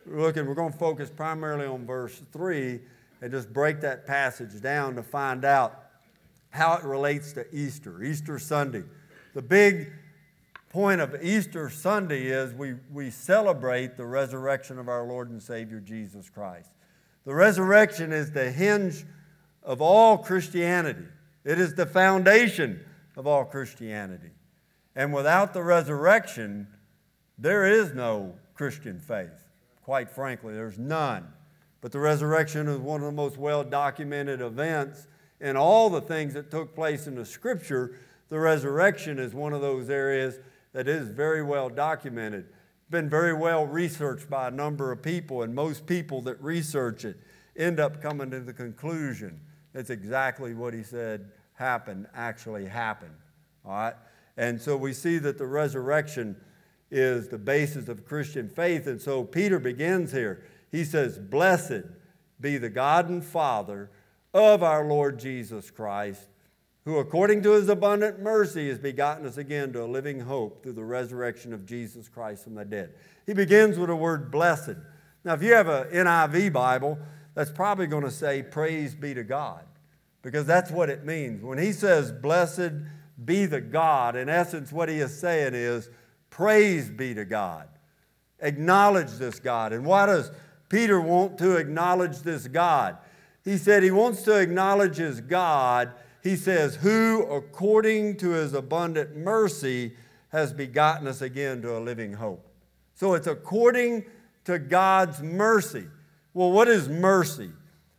we're going to focus primarily on verse 3 and just break that passage down to find out how it relates to Easter, Easter Sunday. The big point of Easter Sunday is we celebrate the resurrection of our Lord and Savior Jesus Christ. The resurrection is the hinge of all Christianity. It is the foundation of all Christianity. And without the resurrection, there is no Christian faith. Quite frankly, there's none. But the resurrection is one of the most well-documented events in all the things that took place in the Scripture. The resurrection is one of those areas that is very well documented, been very well researched by a number of people, and most people that research it end up coming to the conclusion it's exactly what he said actually happened. All right? And so we see that the resurrection is the basis of Christian faith. And so Peter begins here. He says, "Blessed be the God and Father of our Lord Jesus Christ, who according to his abundant mercy has begotten us again to a living hope through the resurrection of Jesus Christ from the dead." He begins with the word blessed. Now, if you have an NIV Bible, that's probably going to say praise be to God, because that's what it means. When he says blessed be the God, in essence what he is saying is praise be to God. Acknowledge this God. And why does Peter want to acknowledge this God? He said he wants to acknowledge his God. He says, who according to his abundant mercy has begotten us again to a living hope. So it's according to God's mercy. Well, what is mercy?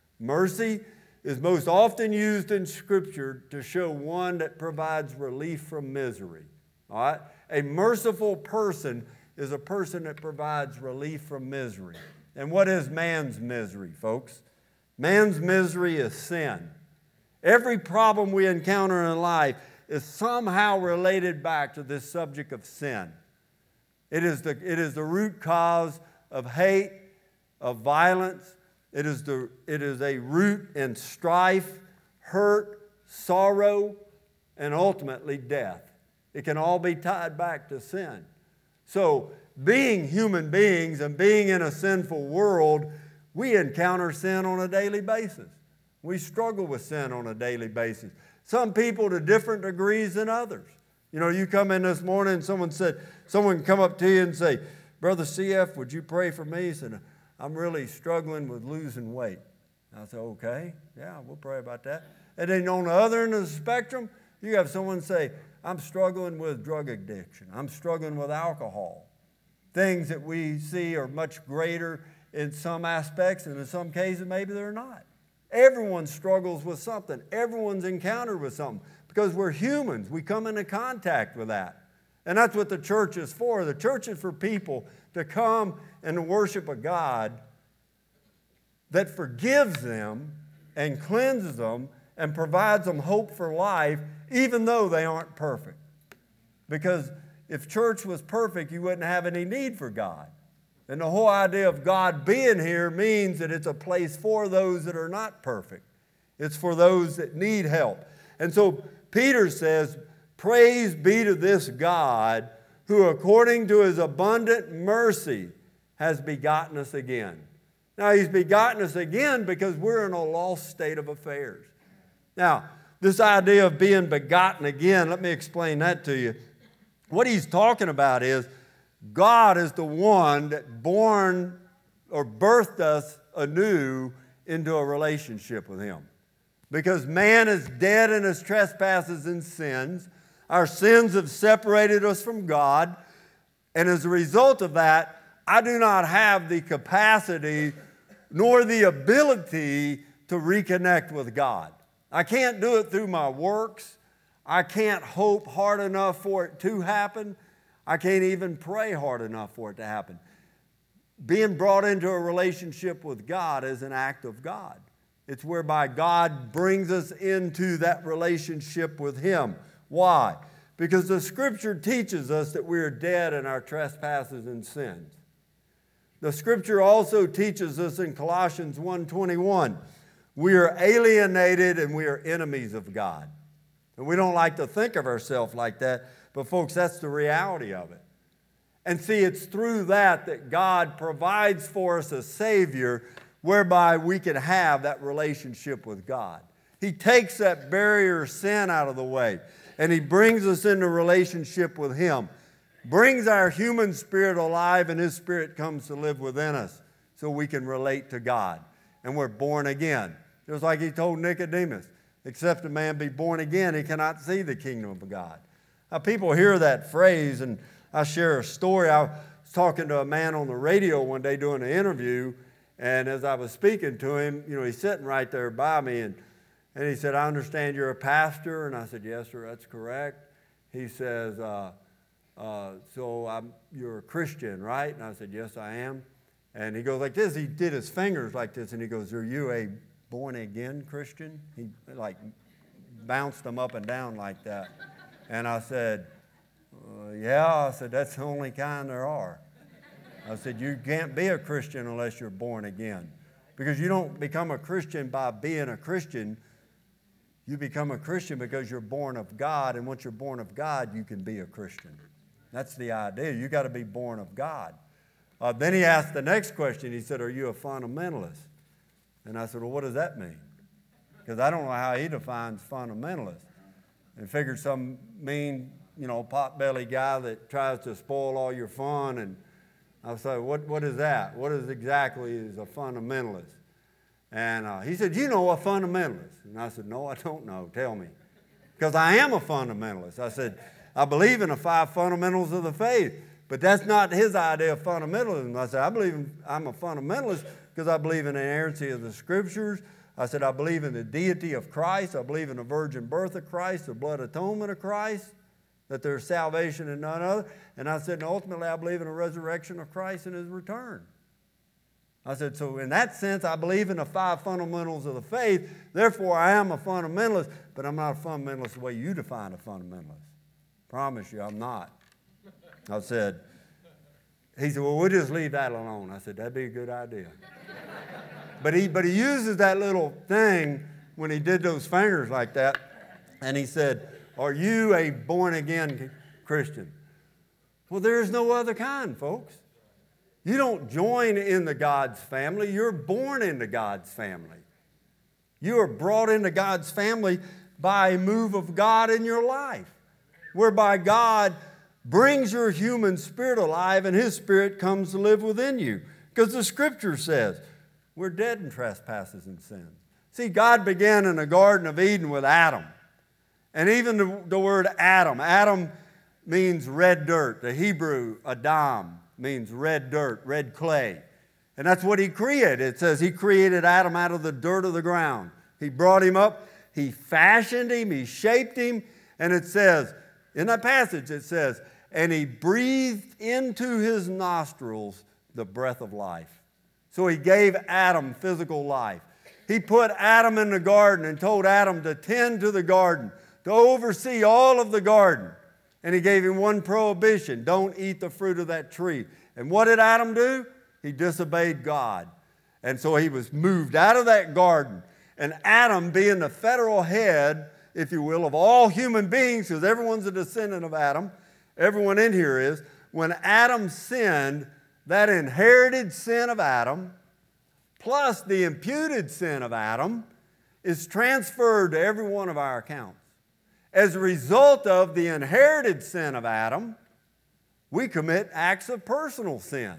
Mercy is most often used in Scripture to show one that provides relief from misery. All right? A merciful person is a person that provides relief from misery. And what is man's misery, folks? Man's misery is sin. Every problem we encounter in life is somehow related back to this subject of sin. It is the root cause of hate, of violence. It is a root in strife, hurt, sorrow, and ultimately death. It can all be tied back to sin. So, being human beings and being in a sinful world, we encounter sin on a daily basis. We struggle with sin on a daily basis. Some people to different degrees than others. You know, you come in this morning and someone come up to you and say, "Brother CF, would you pray for me?" He said, "I'm really struggling with losing weight." I said, "Okay, yeah, we'll pray about that." And then on the other end of the spectrum, you have someone say, "I'm struggling with drug addiction. I'm struggling with alcohol." Things that we see are much greater in some aspects, and in some cases maybe they're not. Everyone struggles with something. Everyone's encountered with something because we're humans. We come into contact with that. And that's what the church is for. The church is for people to come and to worship a God that forgives them and cleanses them and provides them hope for life, even though they aren't perfect. Because if church was perfect, you wouldn't have any need for God. And the whole idea of God being here means that it's a place for those that are not perfect. It's for those that need help. And so Peter says, "Praise be to this God who according to his abundant mercy has begotten us again." Now, he's begotten us again because we're in a lost state of affairs. Now, this idea of being begotten again, let me explain that to you. What he's talking about is God is the one that born or birthed us anew into a relationship with him. Because man is dead in his trespasses and sins. Our sins have separated us from God. And as a result of that, I do not have the capacity nor the ability to reconnect with God. I can't do it through my works. I can't hope hard enough for it to happen. I can't even pray hard enough for it to happen. Being brought into a relationship with God is an act of God. It's whereby God brings us into that relationship with him. Why? Because the Scripture teaches us that we are dead in our trespasses and sins. The Scripture also teaches us in Colossians 1:21, we are alienated and we are enemies of God. And we don't like to think of ourselves like that, but folks, that's the reality of it. And see, it's through that God provides for us a Savior whereby we can have that relationship with God. He takes that barrier of sin out of the way, and He brings us into relationship with Him, brings our human spirit alive, and His Spirit comes to live within us so we can relate to God. And we're born again. Just like He told Nicodemus, except a man be born again, he cannot see the kingdom of God. Now, people hear that phrase, and I share a story. I was talking to a man on the radio one day doing an interview, and as I was speaking to him, he's sitting right there by me, and he said, I understand you're a pastor. And I said, yes, sir, that's correct. He says, you're a Christian, right? And I said, yes, I am. And he goes like this. He did his fingers like this, and he goes, are you a born-again Christian? He like bounced them up and down like that. And I said, yeah. I said, that's the only kind there are. I said, you can't be a Christian unless you're born again. Because you don't become a Christian by being a Christian. You become a Christian because you're born of God, and once you're born of God, you can be a Christian. That's the idea. You got to be born of God. Then he asked the next question. He said, are you a fundamentalist? And I said, well, what does that mean? Because I don't know how he defines fundamentalist. And figured some mean, pot-belly guy that tries to spoil all your fun. And I said, what is that? What is exactly is a fundamentalist? And he said, you know a fundamentalist? And I said, no, I don't know. Tell me. Because I am a fundamentalist. I said, I believe in the 5 fundamentals of the faith. But that's not his idea of fundamentalism. I said, I'm a fundamentalist because I believe in the inerrancy of the Scriptures. I said, I believe in the deity of Christ. I believe in the virgin birth of Christ, the blood atonement of Christ, that there's salvation in none other. And I said, and ultimately, I believe in the resurrection of Christ and His return. I said, so in that sense, I believe in the 5 fundamentals of the faith. Therefore, I am a fundamentalist, but I'm not a fundamentalist the way you define a fundamentalist. Promise you, I'm not. I said, he said, well, we'll just leave that alone. I said, that'd be a good idea. But he uses that little thing when he did those fingers like that, and he said, are you a born-again Christian? Well, there's no other kind, folks. You don't join into God's family. You're born into God's family. You are brought into God's family by a move of God in your life, whereby God brings your human spirit alive and His Spirit comes to live within you. Because the Scripture says we're dead in trespasses and sins. See, God began in the Garden of Eden with Adam. And even the word Adam means red dirt. The Hebrew Adam means red dirt, red clay. And that's what He created. It says He created Adam out of the dirt of the ground. He brought him up. He fashioned him. He shaped him. And it says, in that passage, it says, and He breathed into his nostrils the breath of life. So He gave Adam physical life. He put Adam in the garden and told Adam to tend to the garden, to oversee all of the garden. And He gave him one prohibition: don't eat the fruit of that tree. And what did Adam do? He disobeyed God. And so he was moved out of that garden. And Adam, being the federal head, if you will, of all human beings, because everyone's a descendant of Adam, everyone in here is, when Adam sinned, that inherited sin of Adam, plus the imputed sin of Adam, is transferred to every one of our accounts. As a result of the inherited sin of Adam, we commit acts of personal sin.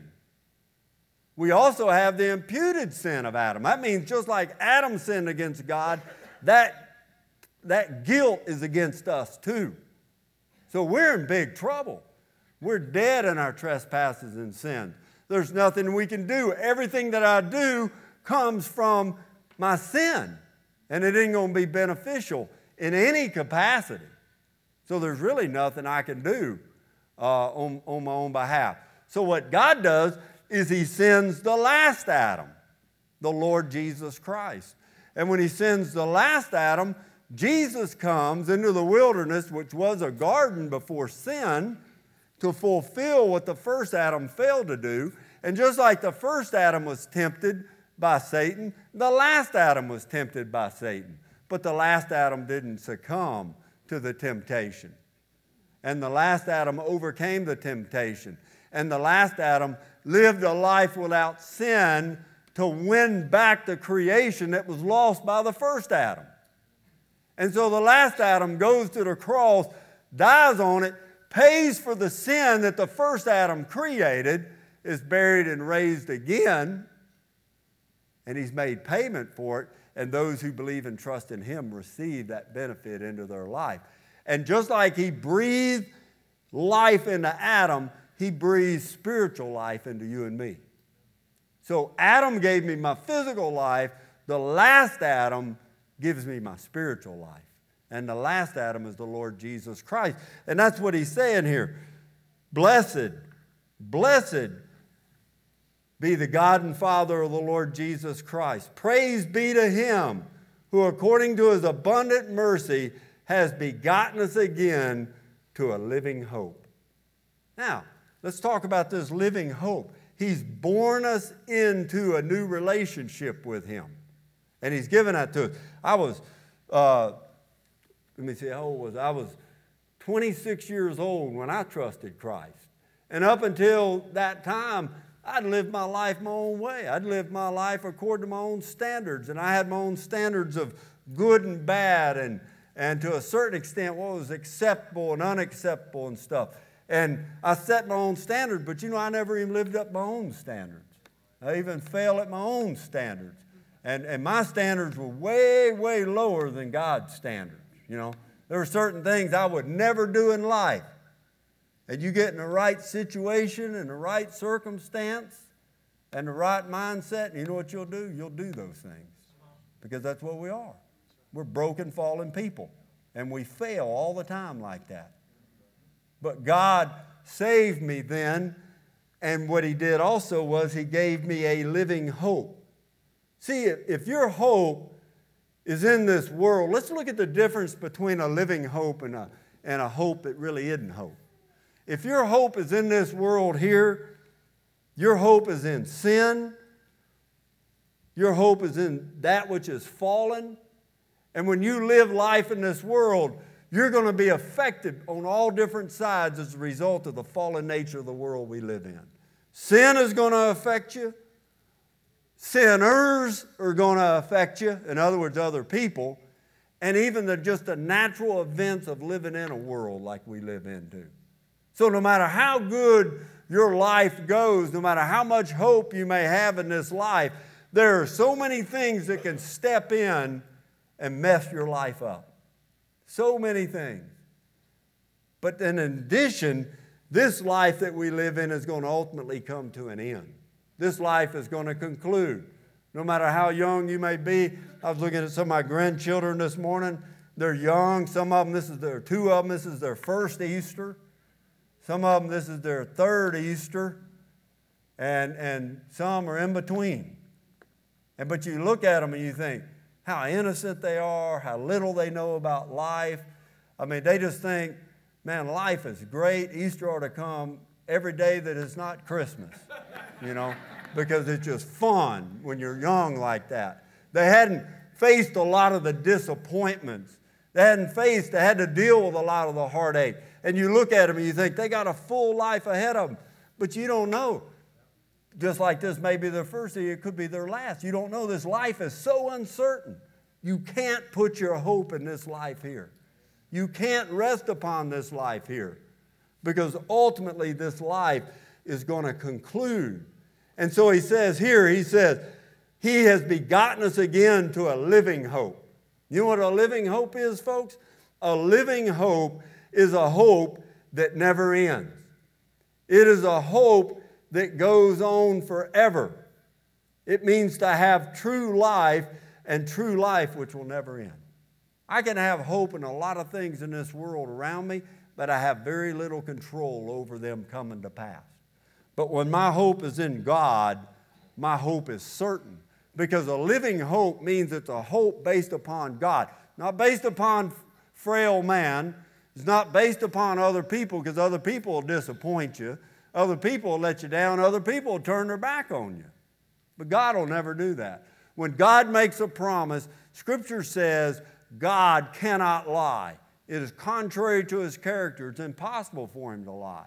We also have the imputed sin of Adam. That means just like Adam sinned against God, that guilt is against us too. So we're in big trouble. We're dead in our trespasses and sins. There's nothing we can do. Everything that I do comes from my sin, and it ain't going to be beneficial in any capacity. So there's really nothing I can do on my own behalf. So what God does is He sends the last Adam, the Lord Jesus Christ. And when He sends the last Adam, Jesus comes into the wilderness, which was a garden before sin, to fulfill what the first Adam failed to do. And just like the first Adam was tempted by Satan, the last Adam was tempted by Satan. But the last Adam didn't succumb to the temptation. And the last Adam overcame the temptation. And the last Adam lived a life without sin to win back the creation that was lost by the first Adam. And so the last Adam goes to the cross, dies on it, pays for the sin that the first Adam created, is buried and raised again, and he's made payment for it, and those who believe and trust in him receive that benefit into their life. And just like he breathed life into Adam, he breathed spiritual life into you and me. So Adam gave me my physical life. The last Adam gives me my spiritual life. And the last Adam is the Lord Jesus Christ. And that's what he's saying here. Blessed be the God and Father of the Lord Jesus Christ. Praise be to him who according to his abundant mercy has begotten us again to a living hope. Now, let's talk about this living hope. He's born us into a new relationship with him. And he's given that to us. I was, let me see, how old was I? I was 26 years old when I trusted Christ. And up until that time, I'd lived my life my own way. I'd lived my life according to my own standards. And I had my own standards of good and bad and to a certain extent what was acceptable and unacceptable and stuff. And I set my own standards, but I never even lived up my own standards. I even failed at my own standards. And my standards were way, way lower than God's standards. There were certain things I would never do in life. And you get in the right situation and the right circumstance and the right mindset, and you know what you'll do? You'll do those things. Because that's what we are. We're broken, fallen people. And we fail all the time like that. But God saved me then, and what he did also was he gave me a living hope. See, if your hope is in this world, let's look at the difference between a living hope and a hope that really isn't hope. If your hope is in this world here, your hope is in sin, your hope is in that which is fallen, and when you live life in this world, you're going to be affected on all different sides as a result of the fallen nature of the world we live in. Sin is going to affect you. Sinners are going to affect you, in other words, other people, and even just the natural events of living in a world like we live into. So no matter how good your life goes, no matter how much hope you may have in this life, there are so many things that can step in and mess your life up. So many things. But then in addition, this life that we live in is going to ultimately come to an end. This life is going to conclude. No matter how young you may be. I was looking at some of my grandchildren this morning. They're young. Some of them, two of them, this is their first Easter. Some of them, this is their third Easter. And some are in between. But you look at them and you think, how innocent they are, how little they know about life. I mean, they just think, man, life is great. Easter ought to come every day that is not Christmas, because it's just fun when you're young like that. They hadn't faced a lot of the disappointments. They had to deal with a lot of the heartache. And you look at them and you think they got a full life ahead of them, but you don't know. Just like this may be their first year, it could be their last. You don't know. This life is so uncertain. You can't put your hope in this life here. You can't rest upon this life here because ultimately this life is going to conclude. And so he says, he has begotten us again to a living hope. You know what a living hope is, folks? A living hope is a hope that never ends. It is a hope that goes on forever. It means to have true life, and true life which will never end. I can have hope in a lot of things in this world around me, but I have very little control over them coming to pass. But when my hope is in God, my hope is certain. Because a living hope means it's a hope based upon God, not based upon frail man. It's not based upon other people, because other people will disappoint you. Other people will let you down. Other people will turn their back on you. But God will never do that. When God makes a promise, Scripture says God cannot lie. It is contrary to his character. It's impossible for him to lie.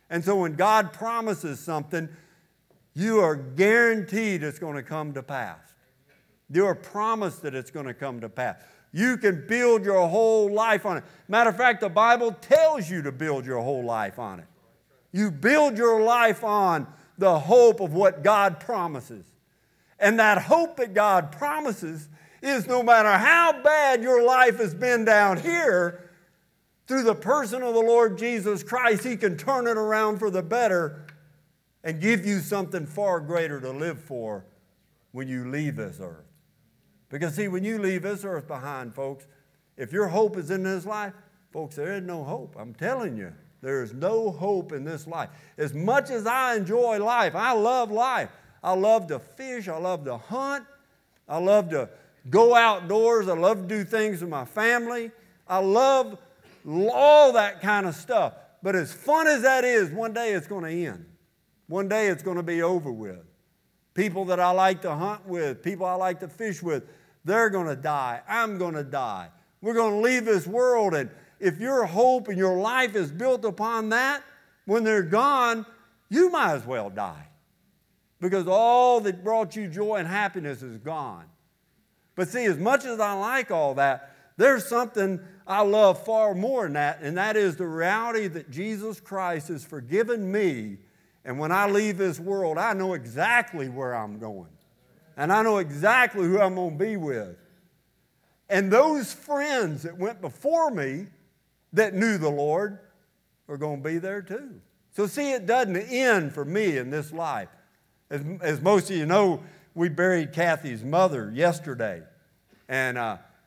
And so when God promises something, you are guaranteed it's going to come to pass. You are promised that it's going to come to pass. You can build your whole life on it. Matter of fact, the Bible tells you to build your whole life on it. You build your life on the hope of what God promises. And that hope that God promises is no matter how bad your life has been down here, through the person of the Lord Jesus Christ, He can turn it around for the better and give you something far greater to live for when you leave this earth. Because see, when you leave this earth behind, folks, if your hope is in this life, folks, there is no hope. I'm telling you, there is no hope in this life. As much as I enjoy life, I love life. I love to fish. I love to hunt. I love to go outdoors. I love to do things with my family. I love all that kind of stuff. But as fun as that is, one day it's going to end. One day it's going to be over with. People that I like to hunt with, people I like to fish with, they're going to die. I'm going to die. We're going to leave this world. And if your hope and your life is built upon that, when they're gone, you might as well die. Because all that brought you joy and happiness is gone. But see, as much as I like all that, there's something I love far more than that, and that is the reality that Jesus Christ has forgiven me. And when I leave this world, I know exactly where I'm going. And I know exactly who I'm going to be with. And those friends that went before me that knew the Lord are going to be there too. So see, it doesn't end for me in this life. As most of you know, we buried Kathy's mother yesterday. And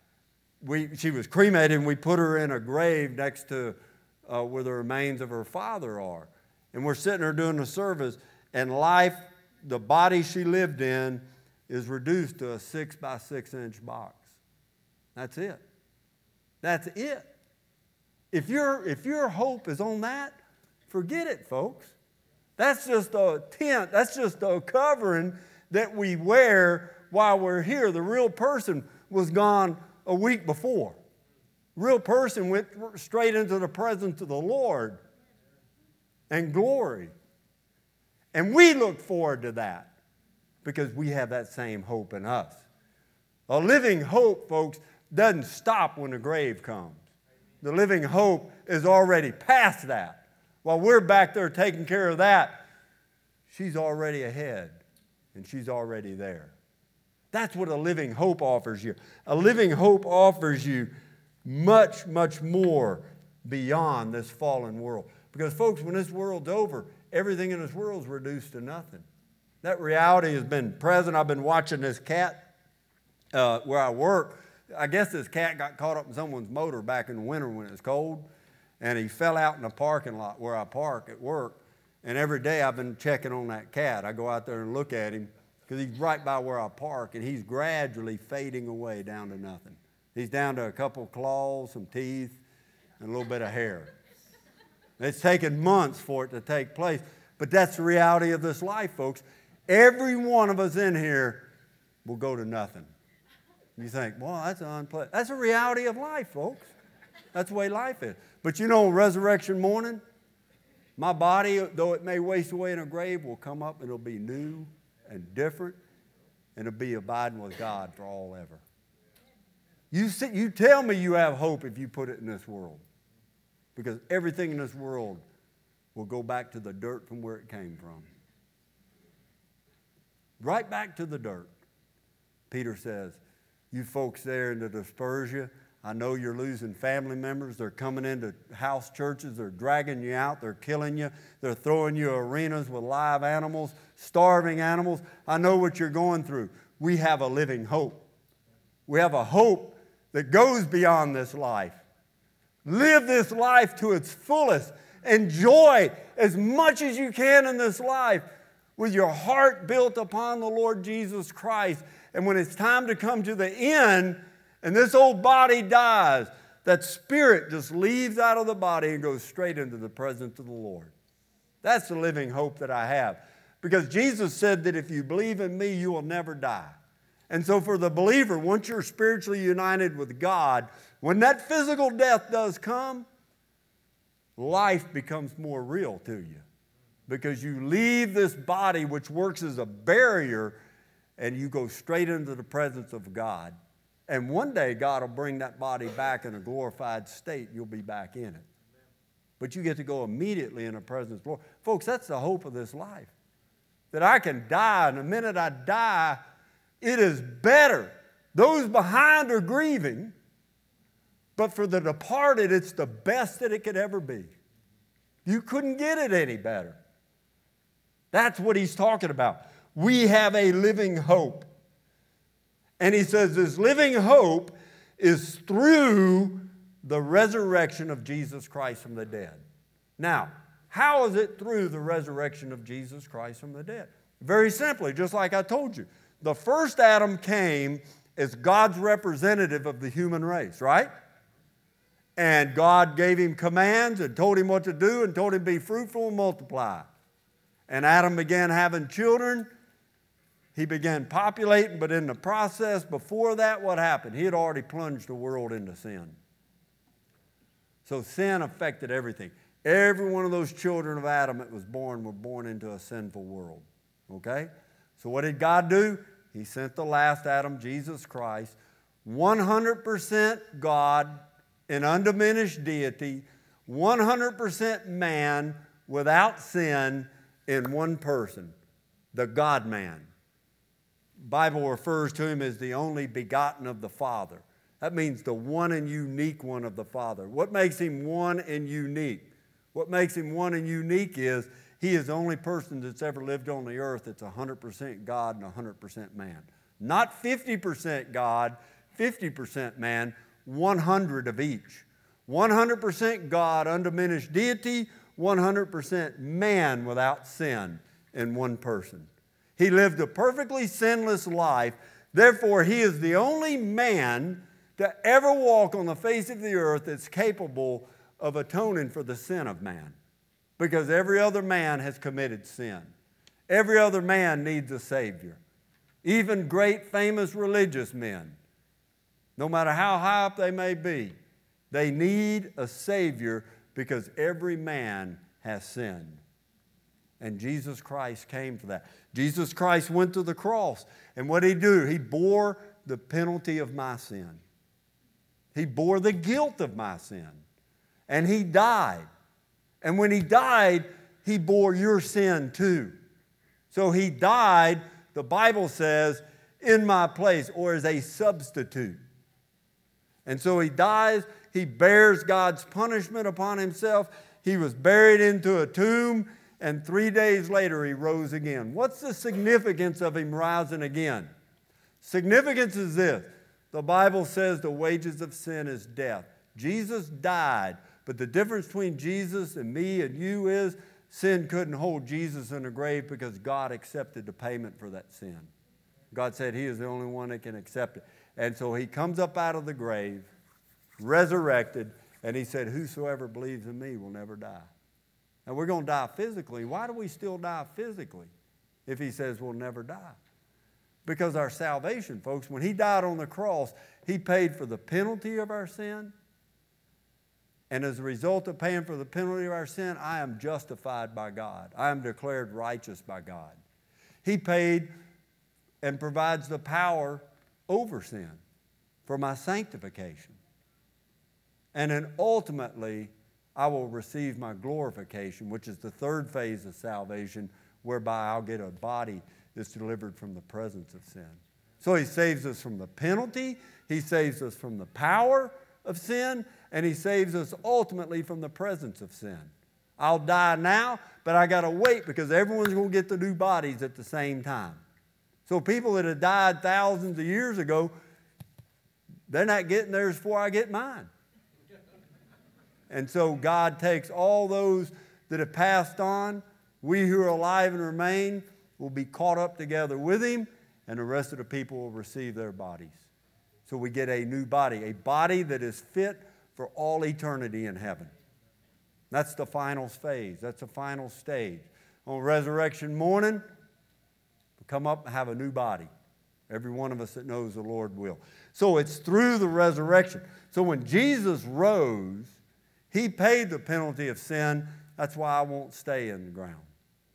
she was cremated, and we put her in a grave next to where the remains of her father are. And we're sitting there doing the service, and life, the body she lived in, is reduced to a 6 by 6 inch box. That's it. That's it. If your hope is on that, forget it, folks. That's just a tent. That's just a covering that we wear while we're here. The real person was gone a week before. Real person went straight into the presence of the Lord and glory. And we look forward to that because we have that same hope in us. A living hope, folks, doesn't stop when the grave comes. The living hope is already past that. While we're back there taking care of that, she's already ahead and she's already there. That's what a living hope offers you. A living hope offers you much, much more beyond this fallen world. Because, folks, when this world's over, everything in this world is reduced to nothing. That reality has been present. I've been watching this cat where I work. I guess this cat got caught up in someone's motor back in the winter when it was cold, and he fell out in the parking lot where I park at work. And every day I've been checking on that cat. I go out there and look at him because he's right by where I park, and he's gradually fading away down to nothing. He's down to a couple of claws, some teeth, and a little bit of hair. It's taken months for it to take place, but that's the reality of this life, folks. Every one of us in here will go to nothing. You think, well, that's unpleasant. That's a reality of life, folks. That's the way life is. But you know, resurrection morning, my body, though it may waste away in a grave, will come up and it'll be new and different, and it'll be abiding with God for all ever. You tell me you have hope if you put it in this world. Because everything in this world will go back to the dirt from where it came from. Right back to the dirt. Peter says, you folks there in the Dispersia, I know you're losing family members. They're coming into house churches. They're dragging you out. They're killing you. They're throwing you arenas with live animals, starving animals. I know what you're going through. We have a living hope. We have a hope that goes beyond this life. Live this life to its fullest. Enjoy as much as you can in this life with your heart built upon the Lord Jesus Christ. And when it's time to come to the end and this old body dies, that spirit just leaves out of the body and goes straight into the presence of the Lord. That's the living hope that I have. Because Jesus said that if you believe in me, you will never die. And so for the believer, once you're spiritually united with God, when that physical death does come, life becomes more real to you. because you leave this body which works as a barrier and you go straight into the presence of God. And one day God will bring that body back in a glorified state. You'll be back in it. But you get to go immediately in the presence of the Lord. Folks, that's the hope of this life. That I can die, and the minute I die, it is better. Those behind are grieving, but for the departed, it's the best that it could ever be. You couldn't get it any better. That's what he's talking about. We have a living hope. And he says this living hope is through the resurrection of Jesus Christ from the dead. Now, how is it through the resurrection of Jesus Christ from the dead? Very simply, just like I told you. The first Adam came as God's representative of the human race, right? And God gave him commands and told him what to do and told him to be fruitful and multiply. And Adam began having children. He began populating, but in the process, before that, what happened? He had already plunged the world into sin. So sin affected everything. Every one of those children of Adam that was born were born into a sinful world. Okay? So what did God do? He sent the last Adam, Jesus Christ, 100% God in undiminished deity, 100% man without sin in one person, the God-man. The Bible refers to him as the only begotten of the Father. That means the one and unique one of the Father. What makes him one and unique? What makes him one and unique is he is the only person that's ever lived on the earth that's 100% God and 100% man. Not 50% God, 50% man, 100 of each. 100% God, undiminished deity, 100% man without sin in one person. He lived a perfectly sinless life. Therefore, he is the only man to ever walk on the face of the earth that's capable of atoning for the sin of man. Because every other man has committed sin. Every other man needs a Savior. Even great famous religious men, no matter how high up they may be, they need a Savior because every man has sinned. And Jesus Christ came for that. Jesus Christ went to the cross. And what did he do? He bore the penalty of my sin. He bore the guilt of my sin. And he died. And when he died, he bore your sin too. So he died, the Bible says, in my place, or as a substitute. And so he dies, he bears God's punishment upon himself. He was buried into a tomb, and 3 days later he rose again. What's the significance of him rising again? Significance is this. The Bible says the wages of sin is death. Jesus died, but the difference between Jesus and me and you is sin couldn't hold Jesus in the grave because God accepted the payment for that sin. God said he is the only one that can accept it. And so he comes up out of the grave, resurrected, and he said, whosoever believes in me will never die. Now we're going to die physically. Why do we still die physically if he says we'll never die? Because our salvation, folks, when he died on the cross, he paid for the penalty of our sin. And as a result of paying for the penalty of our sin, I am justified by God. I am declared righteous by God. He paid and provides the power over sin for my sanctification. And then ultimately, I will receive my glorification, which is the third phase of salvation, whereby I'll get a body that's delivered from the presence of sin. So he saves us from the penalty, he saves us from the power of sin, and he saves us ultimately from the presence of sin. I'll die now, but I got to wait because everyone's going to get the new bodies at the same time. So people that have died thousands of years ago, they're not getting theirs before I get mine. And so God takes all those that have passed on. We who are alive and remain will be caught up together with him, and the rest of the people will receive their bodies. So we get a new body, a body that is fit for all eternity in heaven. That's the final phase. That's the final stage. On resurrection morning, we come up and have a new body. Every one of us that knows the Lord will. So it's through the resurrection. So when Jesus rose, he paid the penalty of sin. That's why I won't stay in the ground.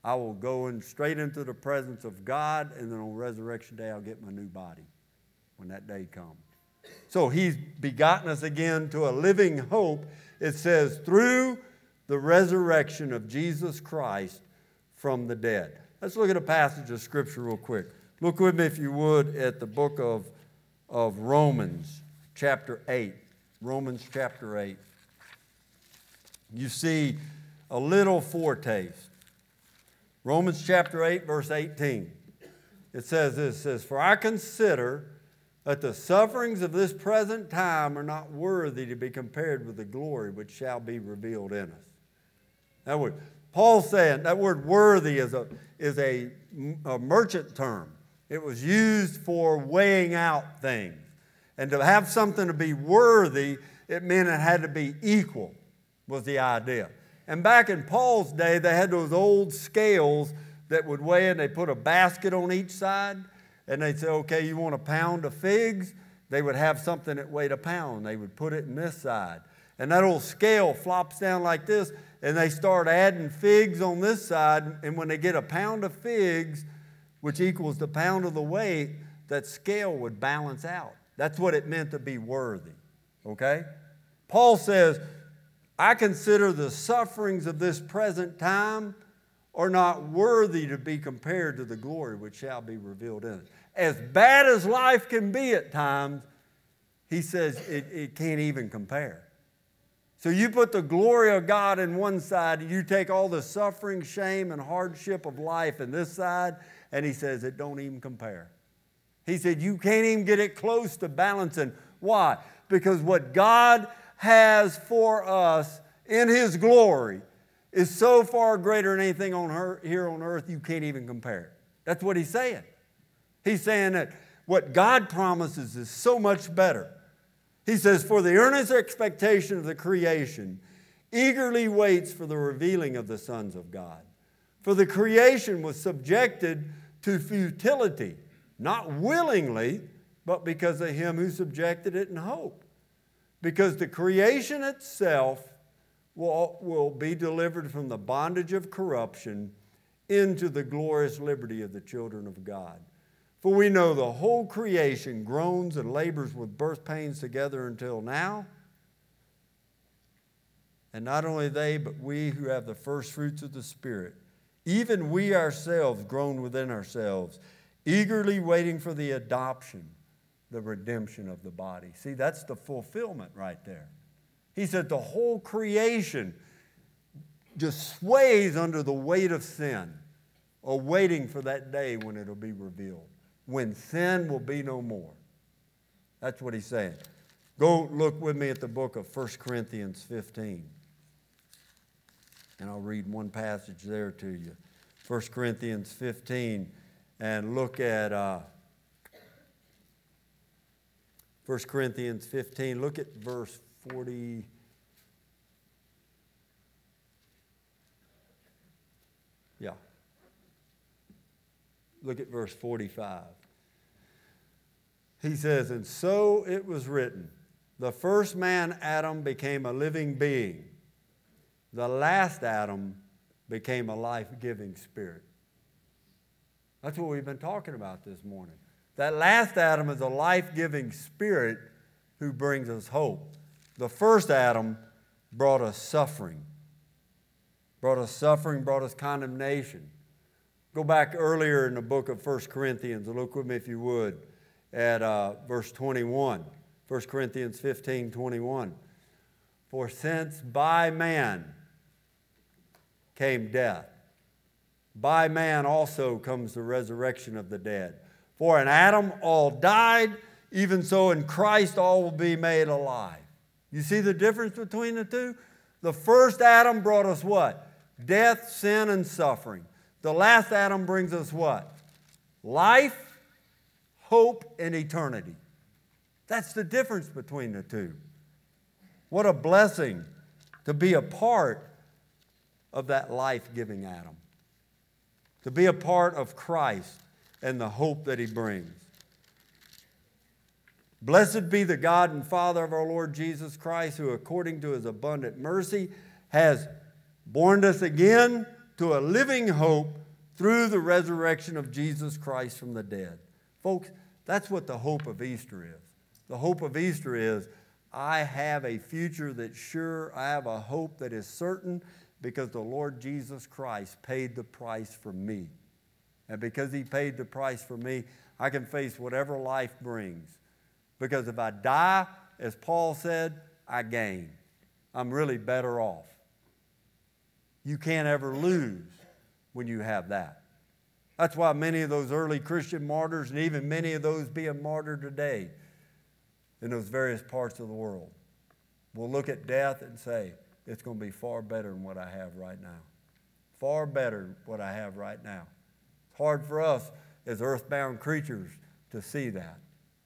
I will go straight into the presence of God, and then on resurrection day I'll get my new body when that day comes. So he's begotten us again to a living hope. It says, through the resurrection of Jesus Christ from the dead. Let's look at a passage of Scripture real quick. Look with me, if you would, at the book of Romans, chapter 8. Romans chapter 8. You see a little foretaste. Romans chapter 8, verse 18. It says this, it says, for I consider that the sufferings of this present time are not worthy to be compared with the glory which shall be revealed in us. That word, Paul's saying, that word worthy is a merchant term. It was used for weighing out things. And to have something to be worthy, it meant it had to be equal, was the idea. And back in Paul's day, they had those old scales that would weigh, and they put a basket on each side, and they'd say, okay, you want a pound of figs? They would have something that weighed a pound. They would put it in this side. And that old scale flops down like this, and they start adding figs on this side, and when they get a pound of figs, which equals the pound of the weight, that scale would balance out. That's what it meant to be worthy, okay? Paul says, I consider the sufferings of this present time are not worthy to be compared to the glory which shall be revealed in us. As bad as life can be at times, he says it can't even compare. So you put the glory of God in one side, and you take all the suffering, shame, and hardship of life in this side, and he says it don't even compare. He said you can't even get it close to balancing. Why? Because what God has for us in His glory is so far greater than anything here on earth, you can't even compare it. That's what He's saying. He's saying that what God promises is so much better. He says, for the earnest expectation of the creation eagerly waits for the revealing of the sons of God. For the creation was subjected to futility, not willingly, but because of Him who subjected it in hope. Because the creation itself will be delivered from the bondage of corruption into the glorious liberty of the children of God. For we know the whole creation groans and labors with birth pains together until now. And not only they, but we who have the first fruits of the Spirit, even we ourselves groan within ourselves, eagerly waiting for the adoption, the redemption of the body. See, that's the fulfillment right there. He said the whole creation just sways under the weight of sin, or waiting for that day when it'll be revealed, when sin will be no more. That's what he's saying. Go look with me at the book of 1 Corinthians 15. And I'll read one passage there to you. 1 Corinthians 15, and look at 1 Corinthians 15. Look at verse 40. Yeah. Look at verse 45. He says, and so it was written, the first man, Adam, became a living being. The last Adam became a life-giving spirit. That's what we've been talking about this morning. That last Adam is a life-giving spirit who brings us hope. The first Adam brought us suffering. Brought us condemnation. Go back earlier in the book of 1 Corinthians, and look with me if you would, at verse 21. 1 Corinthians 15, 21. For since by man came death, by man also comes the resurrection of the dead. For in Adam all died, even so in Christ all will be made alive. You see the difference between the two? The first Adam brought us what? Death, sin, and suffering. The last Adam brings us what? Life, hope, and eternity. That's the difference between the two. What a blessing to be a part of that life-giving Adam. To be a part of Christ and the hope that He brings. Blessed be the God and Father of our Lord Jesus Christ, who according to His abundant mercy has born us again to a living hope through the resurrection of Jesus Christ from the dead. Folks, that's what the hope of Easter is. The hope of Easter is, I have a future that's sure. I have a hope that is certain because the Lord Jesus Christ paid the price for me. And because He paid the price for me, I can face whatever life brings. Because if I die, as Paul said, I gain. I'm really better off. You can't ever lose when you have that. That's why many of those early Christian martyrs, and even many of those being martyred today in those various parts of the world, will look at death and say, it's going to be far better than what I have right now. Far better than what I have right now. It's hard for us as earthbound creatures to see that.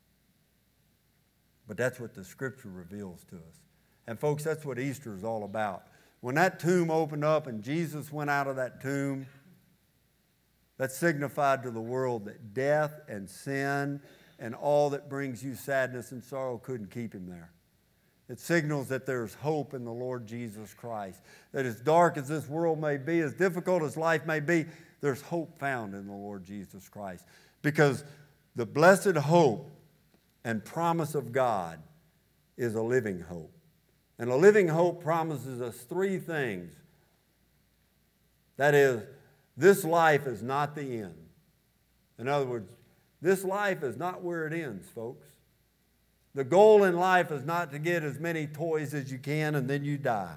But that's what the Scripture reveals to us. And folks, that's what Easter is all about. When that tomb opened up and Jesus went out of that tomb, that signified to the world that death and sin and all that brings you sadness and sorrow couldn't keep Him there. It signals that there's hope in the Lord Jesus Christ. That as dark as this world may be, as difficult as life may be, there's hope found in the Lord Jesus Christ. Because the blessed hope and promise of God is a living hope. And a living hope promises us three things. That is, this life is not the end. In other words, this life is not where it ends, folks. The goal in life is not to get as many toys as you can and then you die.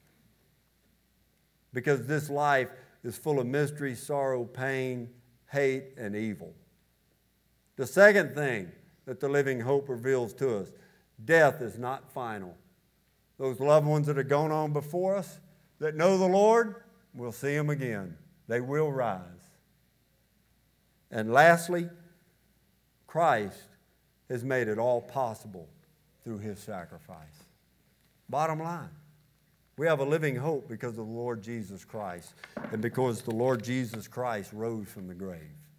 Because this life is full of mystery, sorrow, pain, hate, and evil. The second thing that the living hope reveals to us, death is not final. Those loved ones that have gone on before us, that know the Lord, we'll see them again. They will rise. And lastly, Christ has made it all possible through His sacrifice. Bottom line, we have a living hope because of the Lord Jesus Christ and because the Lord Jesus Christ rose from the grave.